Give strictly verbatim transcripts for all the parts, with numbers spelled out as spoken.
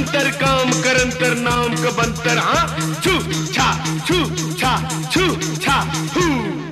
मंतर काम करंतर नाम का बंतर हाँ छू छा छू छा छू छा हू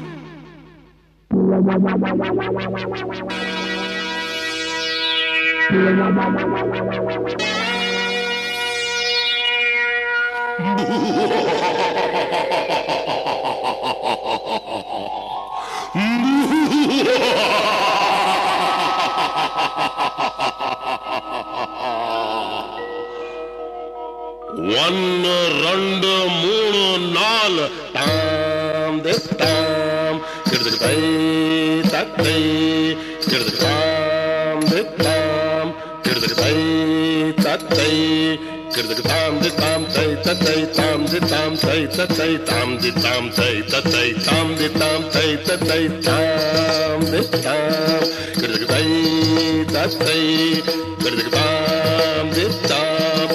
ಒಂದು రెండు ಮೂರು ನಾಲ್ ತಾಮ್ ದೆ ತಾಮ್ ಕಿಡದಕ ತೈ ತೈ ಕಿಡದಕ ತಾಮ್ ದೆ ತಾಮ್ ಕಿಡದಕ ತೈ ತೈ ಕಿಡದಕ ತಾಮ್ ದೆ ತಾಮ್ ತೈ ತೈ ತಾಮ್ ದೆ ತಾಮ್ ತೈ ತೈ ತಾಮ್ ದೆ ತಾಮ್ ತೈ ತೈ ತಾಮ್ ದೆ ತಾಮ್ ತೈ ತೈ ತಾಮ್ ದೆ ತಾಮ್ ಕಿಡದಕ ತೈ ತೈ ಕಿಡದಕ ತಾಮ್ ದೆ ತಾಮ್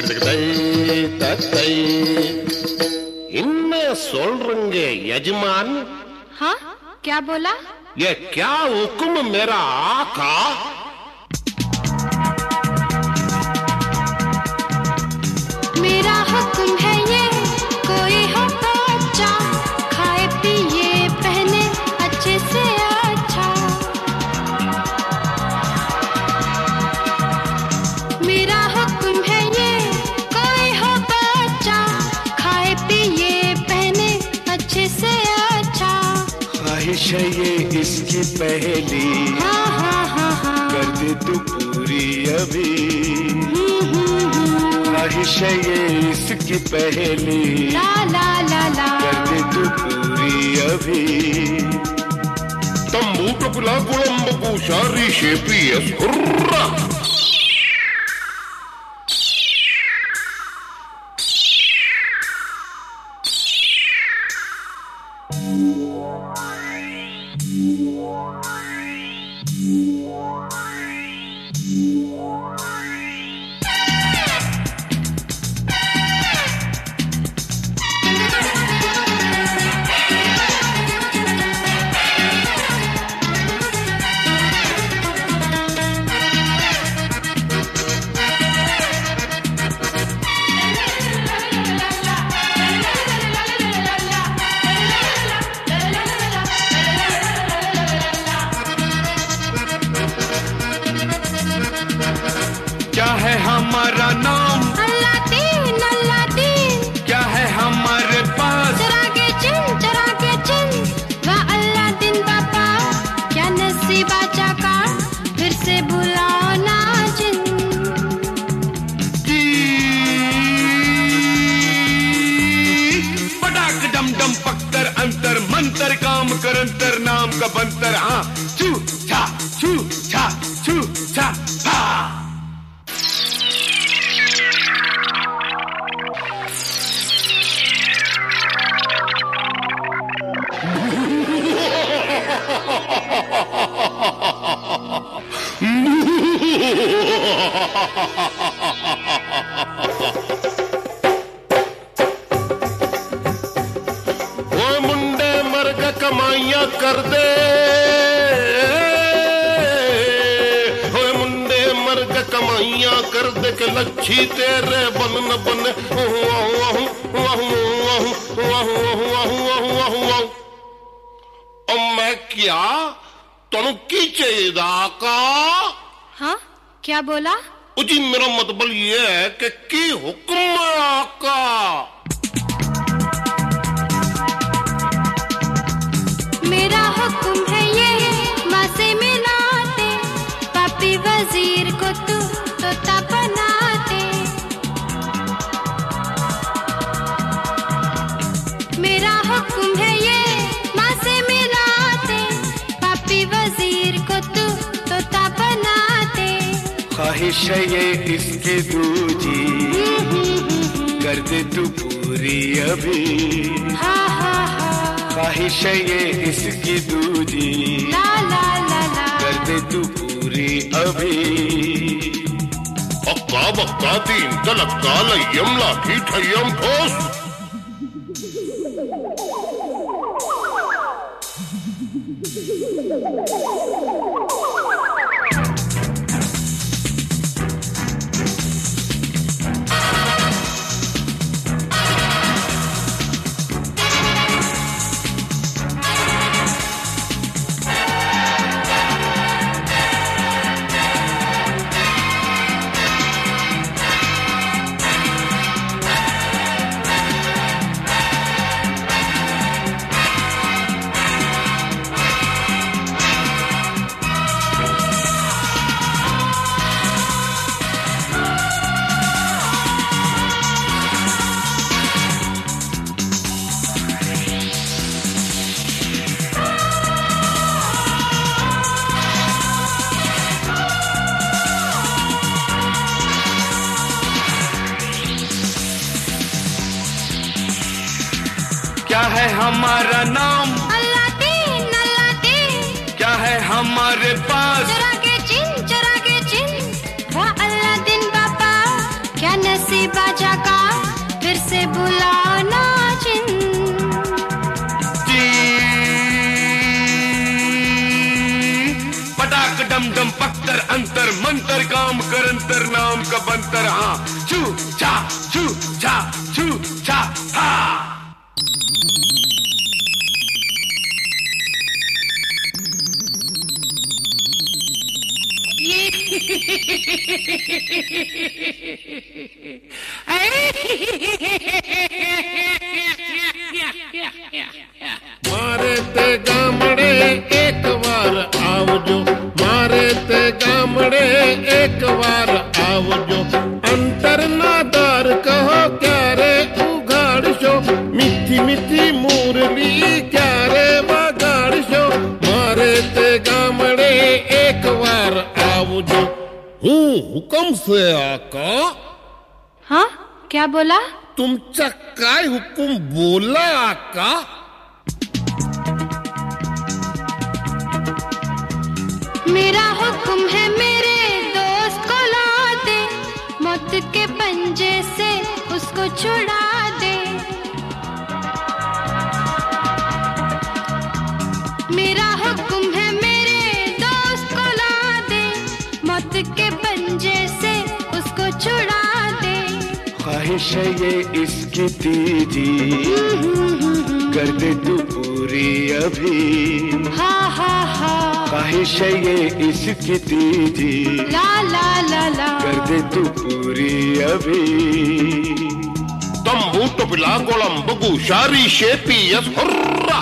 इनमें सोलरंगे यजमान। हाँ क्या बोला? ये क्या हुक्म मेरा आका? मेरा हुक्म है ये कोई हो बच्चा खाए पिए पहने अच्छे से अच्छा। मेरा हुक्म है ये कोई हो बच्चा खाए पिए पहने अच्छे से अच्छा। ख्वाहिश है ये इसकी पहली हाँ हाँ हाँ हाँ कर दे तू पूरी अभी। ख्वाहिश है ये इसकी पहली ला ला ला ला कर दे तू पूरी अभी। तंबू टपला गुलंबू शारी शेपी हुर्रा। क्या है हमारा नाम? अल्लाह दीन अल्लाह दीन। क्या है हमारे पास? चरागे चिन चरागे चिन वाह अल्लाह दिन बाबा क्या नसीबा चाका फिर से बुलाओ ना जिन। पटाक डम डम पक्कर अंतर मंतर काम करंतर नाम का बंतर हाँ छू छा छू छा छू छा हा। वो मुंडे मर्ग कमाइयां कर दे। वो मुंडे मर्ग कमाइयां कर दे के लच्छी तेरे बन न बने। और मैं क्या तनकी चाहिए आका? हाँ क्या बोला? जी मेरा मतलब ये है कि की हुक्म है आका? मेरा हुक्म है ये माँ से मिलाते पापी वजीर को तू तोता बनाते। मेरा हुक्म है ये माँ से मिलाते पापी वजीर को तू तोता बनाते। ख्वाहिश है ये इसकी दूजी कर दे तू पूरी अभी। हाँ हाँ हाँ ख्वाहिश है ये इसकी दूजी ला ला ला ला कर दे तू पूरी अभी। अक्का बक्का तीन तलक्का लय्यम लाठी ठय्यम ठोस। है हमारा नाम? Aladdin Aladdin. क्या है हमारे पास? चिरागे चिन चिरागे चिन। वाह अल्लादीन बाबा क्या नसीबा जागा, फिर से बुलाओ ना जिन। पटाक डम डम पत्थर अंतर मंतर काम करंतर नाम का बंतर हाँ छू छा छू छा छू छा हा। मारे ते गामड़े एक बार आवजो, मारे ते गामड़े एक बार आवजो। अंतर नादार कहो क्या रे उघाड़ शो, मिठी मिठी मुरली क्या रे बगाड़ शो। मारे ते गामड़े एक बार आवजो। हूँ हुक्म से आका। हाँ क्या बोला? तुमचा काय हुकुम बोला आका? मेरा हुक्म है मेरे दोस्त को ला दे, मौत के पंजे से उसको छुड़ा दे। मेरा हुक्म है मेरे दोस्त को ला दे, मौत के पंजे से उसको छुड़ा दे। ख्वाहिश है ये इसकी तीजी, कर दे तू पूरी अभी। हा हा हा। ख्वाहिश है ये इसकी तीजी, ला ला ला ला। कर दे तू पूरी अभी। तम्बू टोपिला गोलम बगु शारी शेपी यस हुर्रा।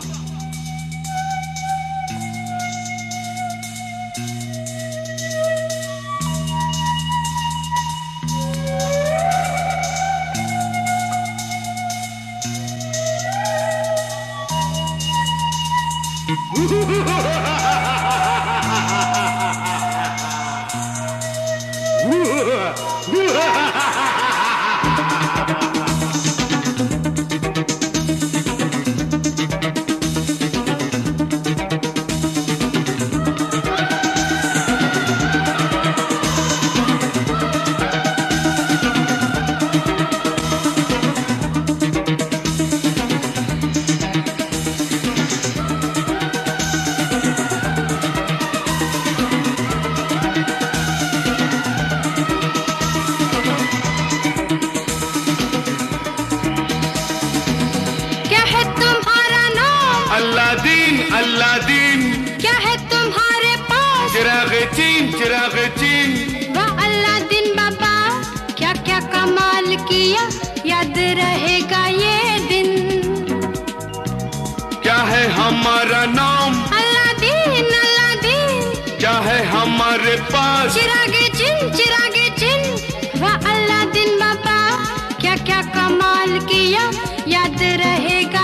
Aladdin Aladdin. क्या है तुम्हारे पास? चिरागे चीन चिरागे चीन। वाह अल्लादीन बाबा क्या क्या कमाल किया, याद रहेगा ये दिन। क्या है हमारा नाम? Aladdin Aladdin. क्या है हमारे पास? चिरागे चिन चिरागे चिन। वाह अल्लादीन बाबा क्या क्या कमाल किया, याद रहेगा